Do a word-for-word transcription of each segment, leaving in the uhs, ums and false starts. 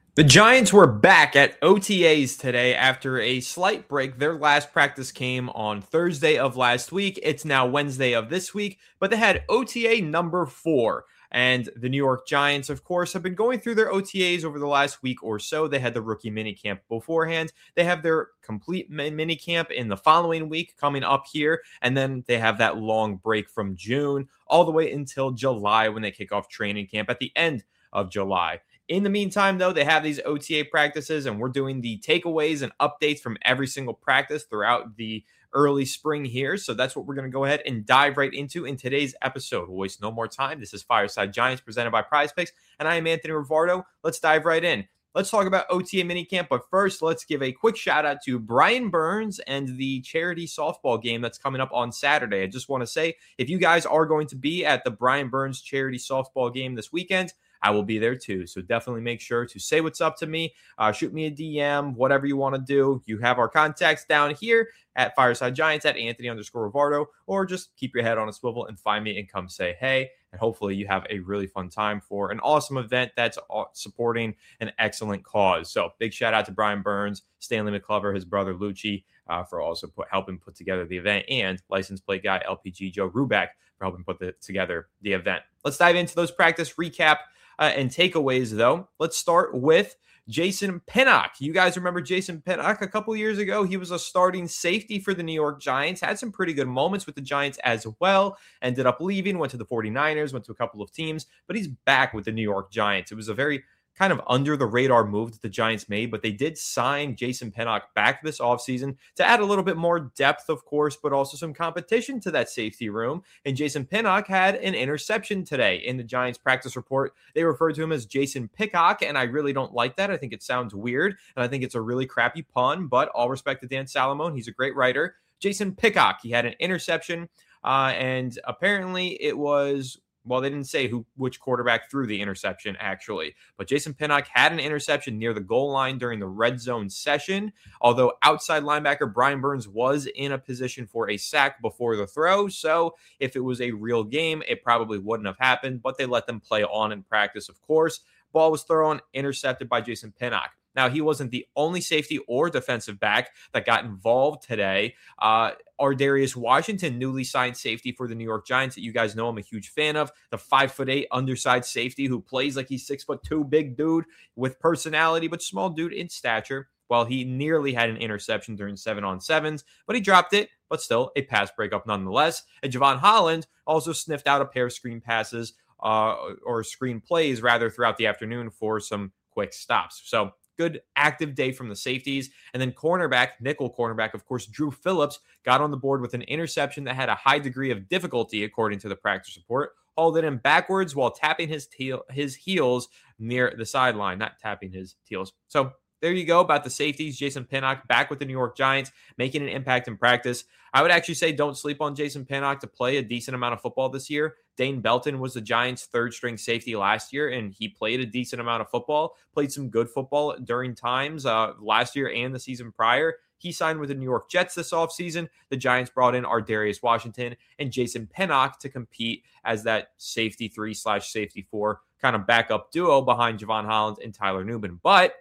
The Giants were back at O T As today after a slight break. Their last practice came on Thursday of last week. It's now Wednesday of this week, but they had O T A number four. And the New York Giants, of course, have been going through their O T As over the last week or so. They had the rookie minicamp beforehand. They have their complete minicamp in the following week coming up here. And then they have that long break from June all the way until July when they kick off training camp at the end of July. In the meantime, though, they have these O T A practices, and we're doing the takeaways and updates from every single practice throughout the early spring here. So that's what we're going to go ahead and dive right into in today's episode. We'll waste no more time. This is Fireside Giants presented by Prize Picks, and I am Anthony Rivardo. Let's dive right in. Let's talk about O T A minicamp, but first, let's give a quick shout out to Brian Burns and the charity softball game that's coming up on Saturday. I just want to say, if you guys are going to be at the Brian Burns charity softball game this weekend, I will be there too. So definitely make sure to say what's up to me. Uh, shoot me a D M, whatever you want to do. You have our contacts down here at Fireside Giants at Anthony underscore Rivardo, or just keep your head on a swivel and find me and come say hey. And hopefully you have a really fun time for an awesome event that's supporting an excellent cause. So big shout out to Brian Burns, Stanley McClover, his brother Lucci, uh, for also put, helping put together the event, and license plate guy L P G Joe Ruback for helping put the, together the event. Let's dive into those practice recap Uh, and takeaways, though. Let's start with Jason Pinnock. You guys remember Jason Pinnock a couple years ago? He was a starting safety for the New York Giants, had some pretty good moments with the Giants as well, ended up leaving, went to the 49ers, went to a couple of teams, but he's back with the New York Giants. It was a very kind of under the radar move that the Giants made, but they did sign Jason Pinnock back this offseason to add a little bit more depth, of course, but also some competition to that safety room. And Jason Pinnock had an interception today. In the Giants practice report, they referred to him as Jason Pickhock, and I really don't like that. I think it sounds weird, and I think it's a really crappy pun, but all respect to Dan Salamone. He's a great writer. Jason Pickhock, he had an interception, uh, and apparently it was Well, they didn't say who which quarterback threw the interception, actually. But Jason Pinnock had an interception near the goal line during the red zone session, although outside linebacker Brian Burns was in a position for a sack before the throw. So if it was a real game, it probably wouldn't have happened, but they let them play on in practice, of course. Ball was thrown, intercepted by Jason Pinnock. Now, he wasn't the only safety or defensive back that got involved today. Uh, Ardarius Washington, newly signed safety for the New York Giants that you guys know I'm a huge fan of, the five foot eight undersized safety who plays like he's six foot two, big dude with personality, but small dude in stature. Well, he nearly had an interception during seven on sevens, but he dropped it, but still a pass breakup nonetheless. And Javon Holland also sniffed out a pair of screen passes uh, or screen plays rather throughout the afternoon for some quick stops. So good active day from the safeties. And then cornerback, nickel cornerback, of course, Drew Phillips got on the board with an interception that had a high degree of difficulty, according to the practice report. Hauled it in backwards while tapping his heel, his heels near the sideline, not tapping his heels. So there you go about the safeties. Jason Pinnock back with the New York Giants, making an impact in practice. I would actually say don't sleep on Jason Pinnock to play a decent amount of football this year. Dane Belton was the Giants' third-string safety last year, and he played a decent amount of football, played some good football during times uh, last year and the season prior. He signed with the New York Jets this offseason. The Giants brought in Ardarius Washington and Jason Pinnock to compete as that safety three slash safety four kind of backup duo behind Javon Holland and Tyler Nubin. But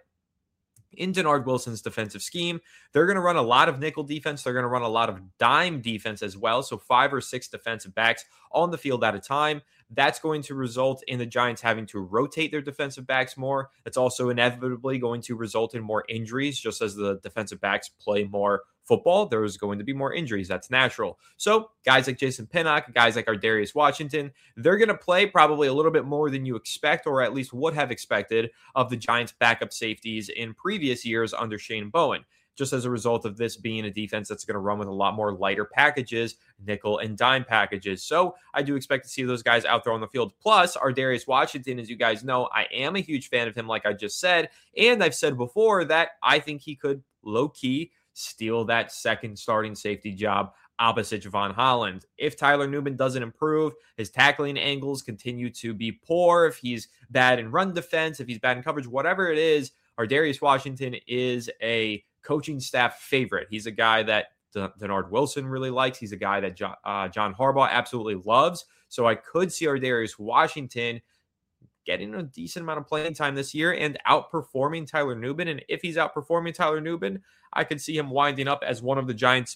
in Denard Wilson's defensive scheme, they're going to run a lot of nickel defense. They're going to run a lot of dime defense as well. So five or six defensive backs on the field at a time. That's going to result in the Giants having to rotate their defensive backs more. It's also inevitably going to result in more injuries, just as the defensive backs play more football. There's going to be more injuries. That's natural. So guys like Jason Pinnock, guys like Ardarius Washington, they're going to play probably a little bit more than you expect, or at least would have expected, of the Giants' backup safeties in previous years under Shane Bowen, just as a result of this being a defense that's going to run with a lot more lighter packages, nickel and dime packages. So I do expect to see those guys out there on the field. Plus, Ardarius Washington, as you guys know, I am a huge fan of him, like I just said. And I've said before that I think he could low-key steal that second starting safety job opposite Javon Holland. If Tyler Nubin doesn't improve, his tackling angles continue to be poor, if he's bad in run defense, if he's bad in coverage, whatever it is, Ardarius Washington is a coaching staff favorite. He's a guy that Denard Wilson really likes. He's a guy that John, uh, John Harbaugh absolutely loves. So I could see Ardarius Washington getting a decent amount of playing time this year and outperforming Tyler Nubin. And if he's outperforming Tyler Nubin, I could see him winding up as one of the Giants'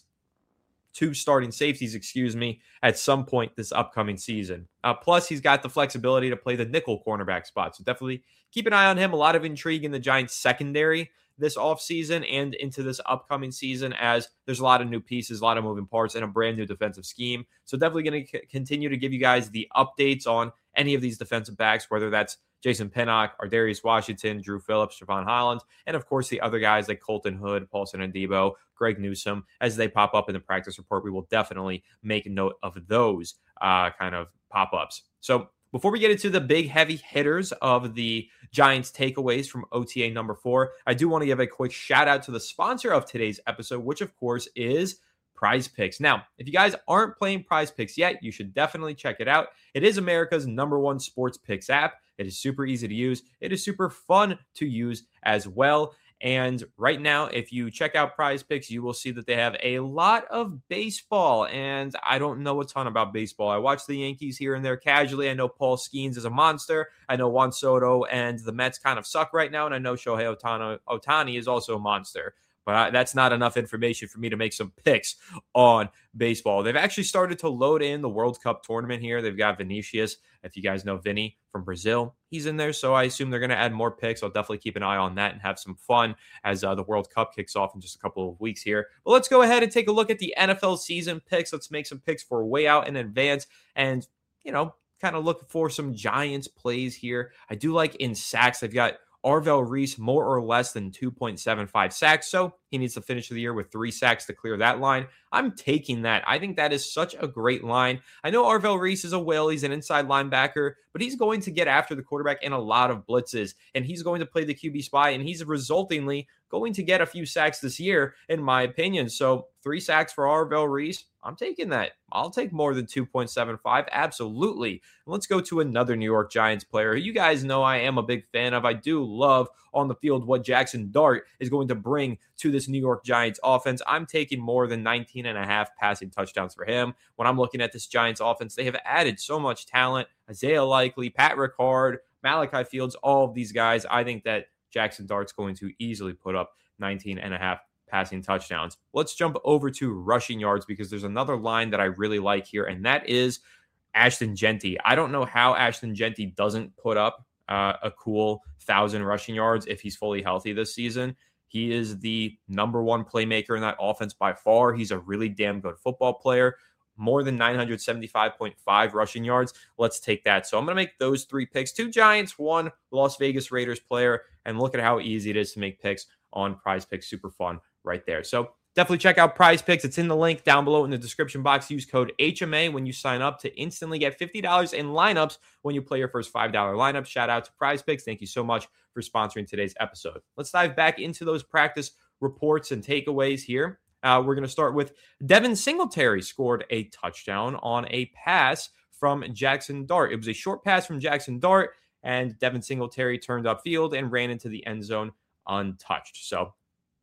two starting safeties, excuse me, at some point this upcoming season. Uh, plus, he's got the flexibility to play the nickel cornerback spot. So definitely keep an eye on him. A lot of intrigue in the Giants secondary this offseason and into this upcoming season, as there's a lot of new pieces, a lot of moving parts, and a brand new defensive scheme. So definitely going to c- continue to give you guys the updates on any of these defensive backs, whether that's Jason Pinnock, Ardarius Washington, Drew Phillips, Javon Holland, and of course the other guys like Colton Hood, Paulson Adebo, Greg Newsome. As they pop up in the practice report, we will definitely make note of those uh, kind of pop-ups. So before we get into the big heavy hitters of the Giants takeaways from O T A number four, I do want to give a quick shout out to the sponsor of today's episode, which of course is Prize Picks. Now, if you guys aren't playing Prize Picks yet, you should definitely check it out. It is America's number one sports picks app. It is super easy to use. It is super fun to use as well. And right now, if you check out Prize Picks, you will see that they have a lot of baseball. And I don't know a ton about baseball. I watch the Yankees here and there casually. I know Paul Skeens is a monster. I know Juan Soto and the Mets kind of suck right now. And I know Shohei Ohtani, Ohtani is also a monster. But I, that's not enough information for me to make some picks on baseball. They've actually started to load in the World Cup tournament here. They've got Vinicius. If you guys know Vinny from Brazil, he's in there. So I assume they're going to add more picks. I'll definitely keep an eye on that and have some fun as uh, the World Cup kicks off in just a couple of weeks here. But let's go ahead and take a look at the N F L season picks. Let's make some picks for way out in advance and, you know, kind of look for some Giants plays here. I do like in sacks. They've got Arvell Reese more or less than two point seven five sacks, so he needs to finish the year with three sacks to clear that line. I'm taking that. I think that is such a great line. I know Arvell Reese is a whale. He's an inside linebacker, but he's going to get after the quarterback in a lot of blitzes, and he's going to play the Q B spy, and he's resultingly going to get a few sacks this year, in my opinion. So three sacks for Arvell Reese, I'm taking that. I'll take more than two point seven five. Absolutely. Let's go to another New York Giants player who you guys know I am a big fan of. I do love on the field what Jackson Dart is going to bring to this New York Giants offense. I'm taking more than nineteen and a half passing touchdowns for him. When I'm looking at this Giants offense, they have added so much talent. Isaiah Likely, Pat Ricard, Malachi Fields, all of these guys. I think that Jackson Dart's going to easily put up nineteen and a half passing touchdowns. Let's jump over to rushing yards because there's another line that I really like here, and that is Ashton Jeanty. I don't know how Ashton Jeanty doesn't put up uh, a cool thousand rushing yards if he's fully healthy this season. He is the number one playmaker in that offense by far. He's a really damn good football player. More than nine seventy-five point five rushing yards. Let's take that. So I'm going to make those three picks. Two Giants, one Las Vegas Raiders player, and look at how easy it is to make picks on Prize Picks. Super fun right there. So definitely check out Prize Picks. It's in the link down below in the description box. Use code H M A when you sign up to instantly get fifty dollars in lineups when you play your first five dollars lineup. Shout out to Prize Picks. Thank you so much for sponsoring today's episode. Let's dive back into those practice reports and takeaways here. Uh, we're going to start with Devin Singletary scored a touchdown on a pass from Jackson Dart. It was a short pass from Jackson Dart, and Devin Singletary turned upfield and ran into the end zone untouched. So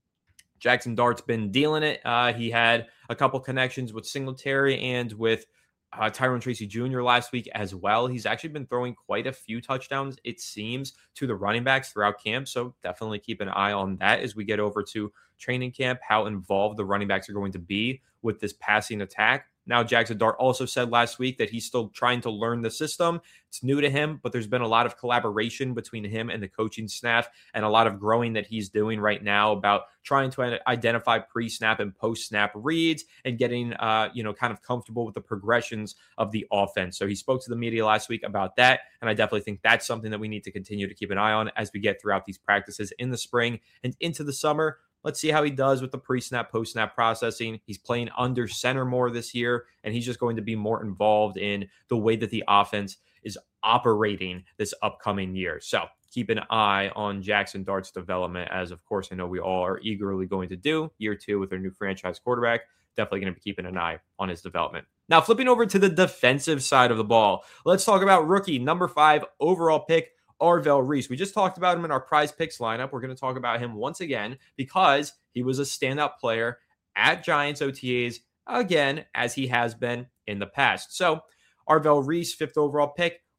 Jackson Dart's been dealing it. Uh, he had a couple connections with Singletary and with uh, Tyrone Tracy Junior last week as well. He's actually been throwing quite a few touchdowns, it seems, to the running backs throughout camp. So definitely keep an eye on that as we get over to training camp, how involved the running backs are going to be with this passing attack. Now, Jackson Dart also said last week that he's still trying to learn the system. It's new to him, but there's been a lot of collaboration between him and the coaching staff and a lot of growing that he's doing right now about trying to identify pre-snap and post-snap reads and getting, uh, you know, kind of comfortable with the progressions of the offense. So he spoke to the media last week about that, and I definitely think that's something that we need to continue to keep an eye on as we get throughout these practices in the spring and into the summer. Let's see how he does with the pre-snap, post-snap processing. He's playing under center more this year, and he's just going to be more involved in the way that the offense is operating this upcoming year. So keep an eye on Jackson Dart's development, as of course I know we all are eagerly going to do year two with our new franchise quarterback. Definitely going to be keeping an eye on his development. Now, flipping over to the defensive side of the ball, let's talk about rookie number five overall pick, Arvell Reese. We just talked about him in our Prize Picks lineup. We're going to talk about him once again because he was a standout player at Giants O T As again, as he has been in the past. So Arvell Reese, fifth overall pick,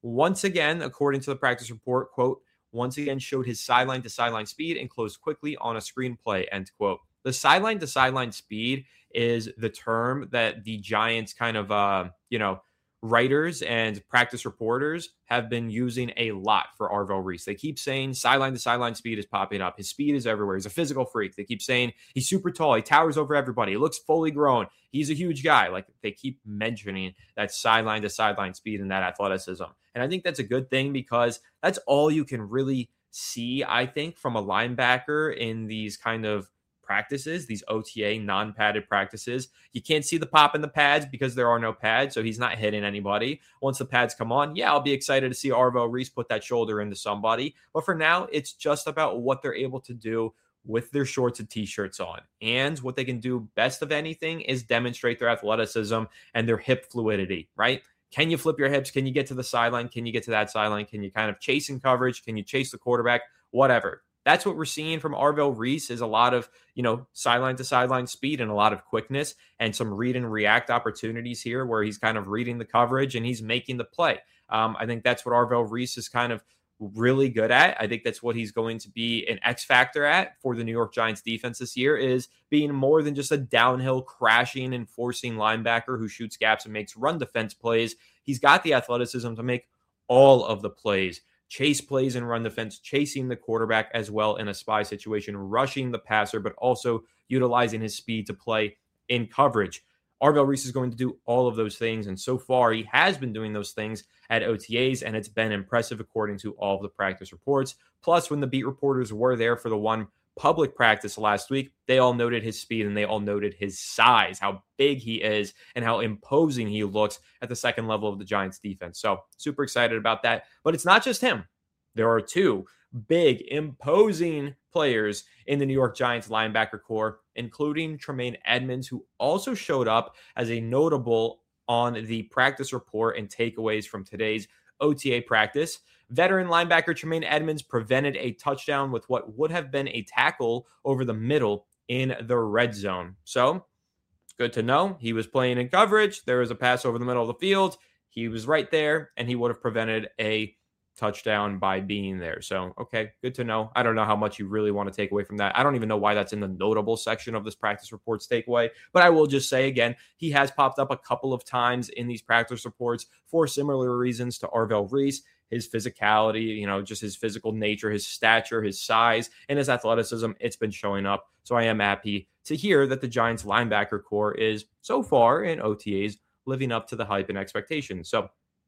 once again, according to the practice report, quote, once again showed his sideline to sideline speed and closed quickly on a screenplay, end quote. The sideline to sideline speed is the term that the Giants kind of, uh, you know, writers and practice reporters have been using a lot for Arvell Reese. They keep saying sideline to sideline speed is popping up. His speed is everywhere. He's a physical freak. They keep saying he's super tall. He towers over everybody. He looks fully grown. He's a huge guy. Like, they keep mentioning that sideline to sideline speed and that athleticism. And I think that's a good thing because that's all you can really see, I think, from a linebacker in these kind of practices, these O T A non-padded practices. You can't see the pop in the pads because there are no pads, so he's not hitting anybody. Once the pads come on, yeah, I'll be excited to see Arvell Reese put that shoulder into somebody. But for now, it's just about what they're able to do with their shorts and t-shirts on. And what they can do best of anything is demonstrate their athleticism and their hip fluidity, right? Can you flip your hips? Can you get to the sideline? Can you get to that sideline? Can you kind of chase in coverage? Can you chase the quarterback? Whatever. That's what we're seeing from Arvell Reese is a lot of, you know, sideline to sideline speed and a lot of quickness and some read and react opportunities here where he's kind of reading the coverage and he's making the play. Um, I think that's what Arvell Reese is kind of really good at. I think that's what he's going to be an X factor at for the New York Giants defense this year, is being more than just a downhill crashing and forcing linebacker who shoots gaps and makes run defense plays. He's got the athleticism to make all of the plays. Chase plays and run defense, chasing the quarterback as well in a spy situation, rushing the passer, but also utilizing his speed to play in coverage. Arvell Reese is going to do all of those things, and so far he has been doing those things at O T As, and it's been impressive according to all of the practice reports. Plus, when the beat reporters were there for the one public practice last week, they all noted his speed and they all noted his size, how big he is, and how imposing he looks at the second level of the Giants defense. So super excited about that. But it's not just him. There are two big, imposing players in the New York Giants linebacker core, including Tremaine Edmunds, who also showed up as a notable on the practice report and takeaways from today's O T A practice. Veteran linebacker Tremaine Edmunds prevented a touchdown with what would have been a tackle over the middle in the red zone. So, good to know. He was playing in coverage. There was a pass over the middle of the field. He was right there, and he would have prevented a touchdown by being there. So, okay, good to know. I don't know how much you really want to take away from that. I don't even know why that's in the notable section of this practice reports takeaway, but I will just say again, he has popped up a couple of times in these practice reports for similar reasons to Arvell Reese. His physicality, you know, just his physical nature, his stature, his size, and his athleticism, it's been showing up. So I am happy to hear that the Giants linebacker core is so far in O T As living up to the hype and expectations. So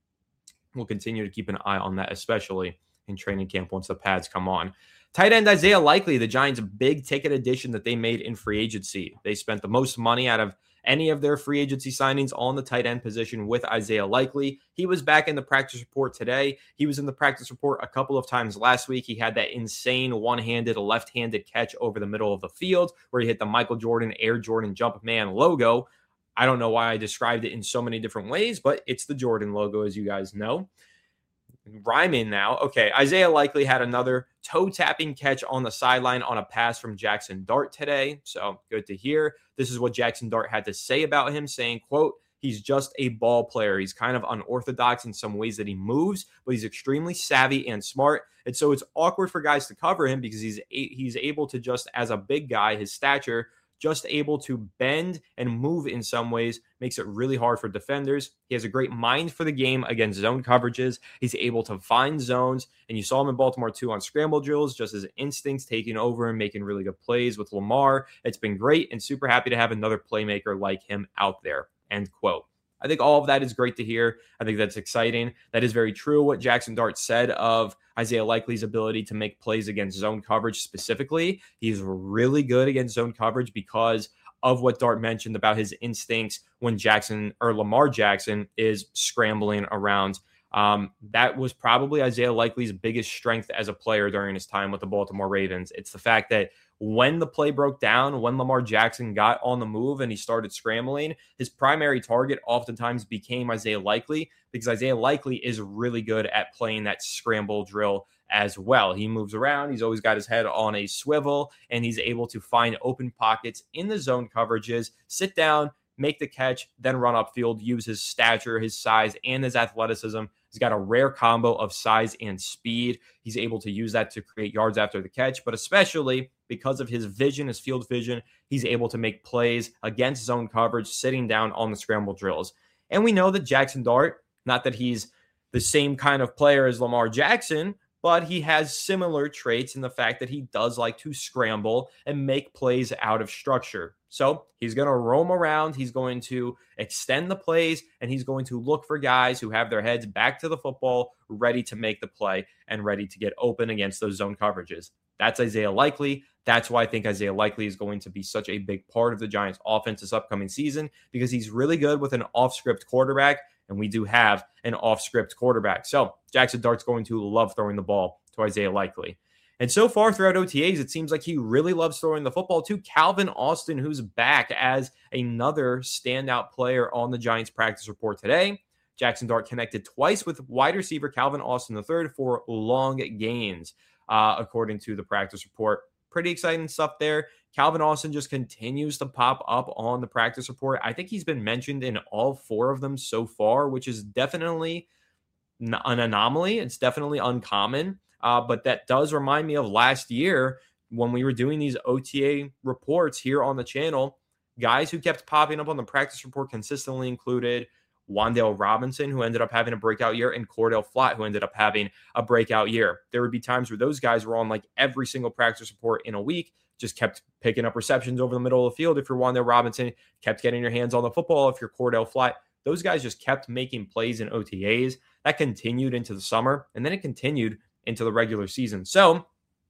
we'll continue to keep an eye on that, especially in training camp once the pads come on. Tight end Isaiah Likely, the Giants' big ticket addition that they made in free agency. They spent the most money out of any of their free agency signings on the tight end position with Isaiah Likely. He was back in the practice report today. He was in the practice report a couple of times last week. He had that insane one-handed, left-handed catch over the middle of the field where he hit the Michael Jordan Air Jordan Jumpman logo. I don't know why I described it in so many different ways, but it's the Jordan logo, as you guys know. Rhyming now. Okay, Isaiah Likely had another toe-tapping catch on the sideline on a pass from Jackson Dart today. So good to hear. This is what Jackson Dart had to say about him, saying, quote, he's just a ball player. He's kind of unorthodox in some ways that he moves, but he's extremely savvy and smart. And so it's awkward for guys to cover him because he's he's able to just, as a big guy, his stature, just able to bend and move in some ways, makes it really hard for defenders. He has a great mind for the game against zone coverages. He's able to find zones, and you saw him in Baltimore too on scramble drills, just his instincts taking over and making really good plays with Lamar. It's been great, and super happy to have another playmaker like him out there, end quote. I think all of that is great to hear. I think that's exciting. That is very true what Jackson Dart said of Isaiah Likely's ability to make plays against zone coverage specifically. He's really good against zone coverage because of what Dart mentioned about his instincts when Jackson or Lamar Jackson is scrambling around. Um, that was probably Isaiah Likely's biggest strength as a player during his time with the Baltimore Ravens. It's the fact that when the play broke down, when Lamar Jackson got on the move and he started scrambling, his primary target oftentimes became Isaiah Likely because Isaiah Likely is really good at playing that scramble drill as well. He moves around. He's always got his head on a swivel, and he's able to find open pockets in the zone coverages, sit down, make the catch, then run upfield, use his stature, his size, and his athleticism He's got a rare combo of size and speed. He's able to use that to create yards after the catch, but especially because of his vision, his field vision, he's able to make plays against zone coverage, sitting down on the scramble drills. And we know that Jackson Dart, not that he's the same kind of player as Lamar Jackson, but he has similar traits in the fact that he does like to scramble and make plays out of structure. So he's going to roam around, he's going to extend the plays, and he's going to look for guys who have their heads back to the football, ready to make the play and ready to get open against those zone coverages. That's Isaiah Likely. That's why I think Isaiah Likely is going to be such a big part of the Giants' offense this upcoming season, because he's really good with an off-script quarterback, and we do have an off-script quarterback. So Jackson Dart's going to love throwing the ball to Isaiah Likely. And so far throughout O T As, it seems like he really loves throwing the football to Calvin Austin, who's back as another standout player on the Giants practice report today. Jackson Dart connected twice with wide receiver Calvin Austin the third for long gains, uh, according to the practice report. Pretty exciting stuff there. Calvin Austin just continues to pop up on the practice report. I think he's been mentioned in all four of them so far, which is definitely an anomaly. It's definitely uncommon. Uh, but that does remind me of last year when we were doing these O T A reports here on the channel. Guys who kept popping up on the practice report consistently included Wan'Dale Robinson, who ended up having a breakout year, and Cordell Flott, who ended up having a breakout year. There would be times where those guys were on like every single practice report in a week, just kept picking up receptions over the middle of the field. If you're Wan'Dale Robinson, kept getting your hands on the football. If you're Cordell Flott, those guys just kept making plays in O T As. That continued into the summer, and then it continued into the regular season. So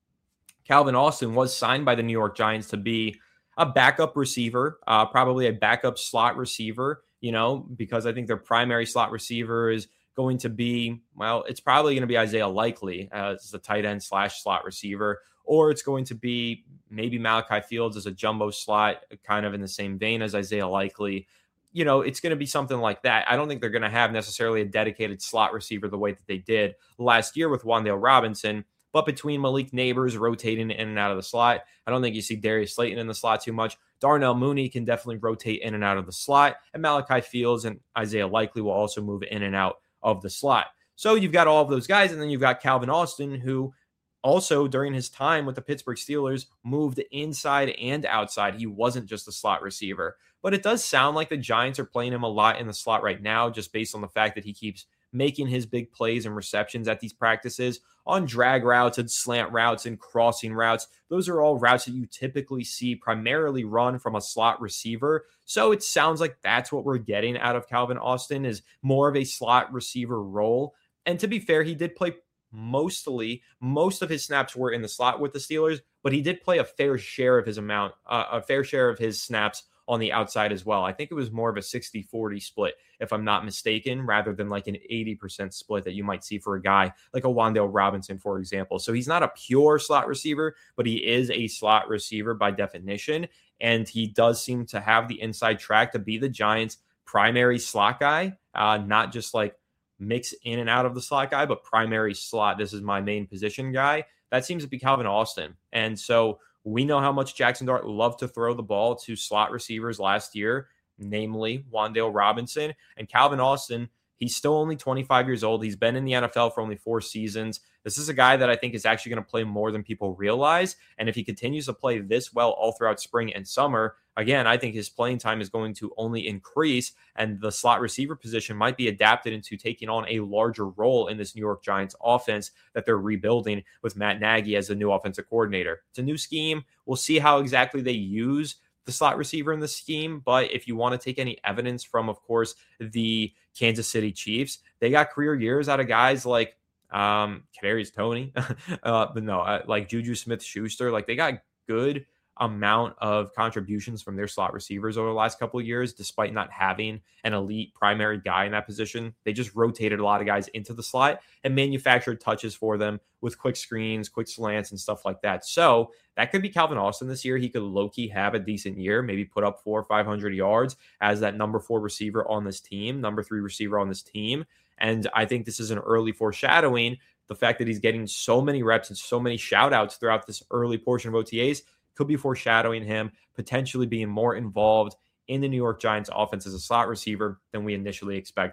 Calvin Austin was signed by the New York Giants to be a backup receiver, uh, probably a backup slot receiver, you know, because I think their primary slot receiver is going to be, well, it's probably going to be Isaiah Likely as the tight end slash slot receiver, or it's going to be maybe Malachi Fields as a jumbo slot, kind of in the same vein as Isaiah Likely. You know, it's going to be something like that. I don't think they're going to have necessarily a dedicated slot receiver the way that they did last year with Wan'Dale Robinson. But between Malik Neighbors rotating in and out of the slot, I don't think you see Darius Slayton in the slot too much. Darnell Mooney can definitely rotate in and out of the slot. And Malachi Fields and Isaiah Likely will also move in and out of the slot. So you've got all of those guys. And then you've got Calvin Austin, who also during his time with the Pittsburgh Steelers moved inside and outside. He wasn't just a slot receiver. But it does sound like the Giants are playing him a lot in the slot right now, just based on the fact that he keeps making his big plays and receptions at these practices on drag routes and slant routes and crossing routes. Those are all routes that you typically see primarily run from a slot receiver. So it sounds like that's what we're getting out of Calvin Austin, is more of a slot receiver role. And to be fair, he did play mostly, most of his snaps were in the slot with the Steelers, but he did play a fair share of his amount, uh, a fair share of his snaps on the outside as well. I think it was more of a sixty forty split, if I'm not mistaken, rather than like an eighty percent split that you might see for a guy like a Wan'Dale Robinson, for example. So he's not a pure slot receiver, but he is a slot receiver by definition. And he does seem to have the inside track to be the Giants' primary slot guy, uh, not just like mix in and out of the slot guy, but primary slot. This is my main position guy. That seems to be Calvin Austin. And so we know how much Jackson Dart loved to throw the ball to slot receivers last year, namely Wan'Dale Robinson. And Calvin Austin, he's still only twenty-five years old. He's been in the N F L for only four seasons. This is a guy that I think is actually going to play more than people realize. And if he continues to play this well all throughout spring and summer, again, I think his playing time is going to only increase, and the slot receiver position might be adapted into taking on a larger role in this New York Giants offense that they're rebuilding with Matt Nagy as the new offensive coordinator. It's a new scheme. We'll see how exactly they use the slot receiver in the scheme. But if you want to take any evidence from, of course, the Kansas City Chiefs, they got career years out of guys like um, Kadarius Toney, uh, but no, uh, like Juju Smith-Schuster. Like, they got good amount of contributions from their slot receivers over the last couple of years, despite not having an elite primary guy in that position. They just rotated a lot of guys into the slot and manufactured touches for them with quick screens, quick slants, and stuff like that. So that could be Calvin Austin this year. He could low-key have a decent year, maybe put up four or five hundred yards as that number four receiver on this team, number three receiver on this team. And I think this is an early foreshadowing. The fact that he's getting so many reps and so many shout outs throughout this early portion of O T As could be foreshadowing him potentially being more involved in the New York Giants offense as a slot receiver than we initially expected.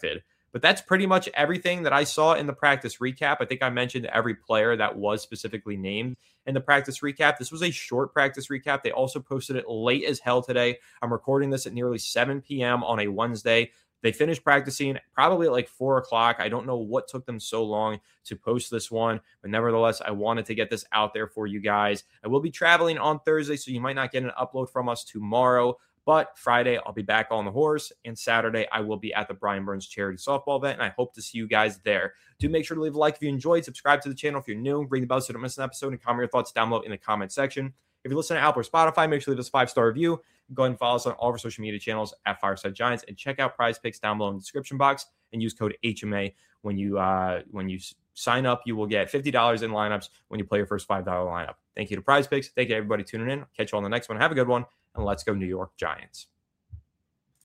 But that's pretty much everything that I saw in the practice recap. I think I mentioned every player that was specifically named in the practice recap. This was a short practice recap. They also posted it late as hell today. I'm recording this at nearly seven p.m. on a Wednesday. They finished practicing probably at like four o'clock. I don't know what took them so long to post this one, but nevertheless, I wanted to get this out there for you guys. I will be traveling on Thursday, so you might not get an upload from us tomorrow, but Friday, I'll be back on the horse, and Saturday, I will be at the Brian Burns charity softball event, and I hope to see you guys there. Do make sure to leave a like if you enjoyed, subscribe to the channel if you're new, ring the bell so you don't miss an episode, and comment your thoughts down below in the comment section. If you listen to Apple or Spotify, make sure to leave us a five-star review. Go ahead and follow us on all of our social media channels at Fireside Giants, and check out Prize Picks down below in the description box and use code H M A when you uh, when you sign up. You will get fifty dollars in lineups when you play your first five dollar lineup. Thank you to Prize Picks. Thank you to everybody tuning in. Catch you on the next one. Have a good one, and let's go New York Giants.